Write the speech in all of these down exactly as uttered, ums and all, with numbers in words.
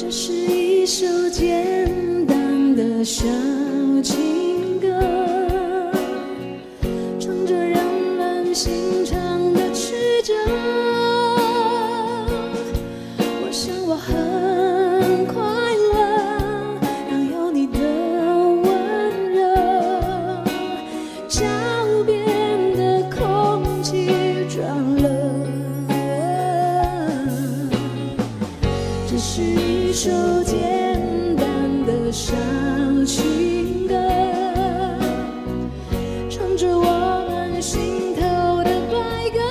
这是一首简单的小情歌，唱着让人心肠的曲折。我想我很快乐，当有你的温热，脚边的空气转了。这是一首简单的小情歌，唱着我们心头的白鸽。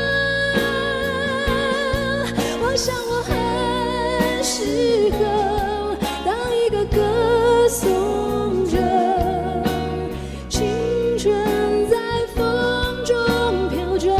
我想我很适合当一个歌颂者，青春在风中飘着。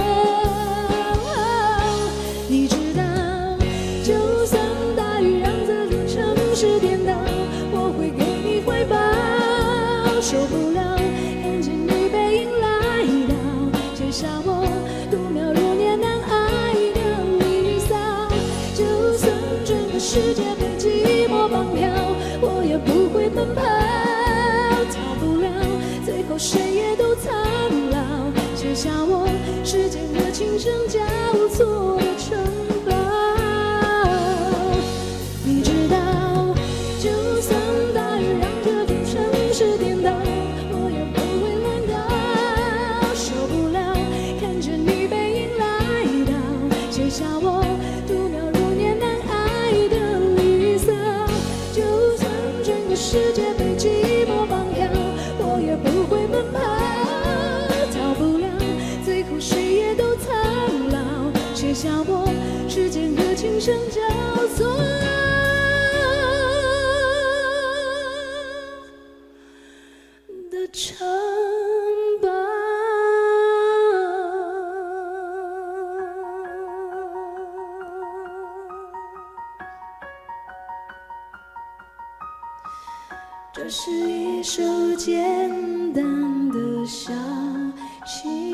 你知道，就算大雨让这座城市颠倒，我会给你怀抱。受不了看见你背影来到，写下我度秒如年难挨的离骚。就算整个世界被寂寞绑票，我也不会奔跑。逃不了最后谁也都苍老，写下我时间和琴声交错的城堡。你知道，就算大雨让这座城市颠倒，我也不会乱搞。受不了看着你背影来到，写下我度秒如年难挨的离骚。就算整个世界被寂寞绑票，我也不会奔跑。逃不了最后谁也都苍老，写下我时间和琴声交错的城堡。这是一首简单的小情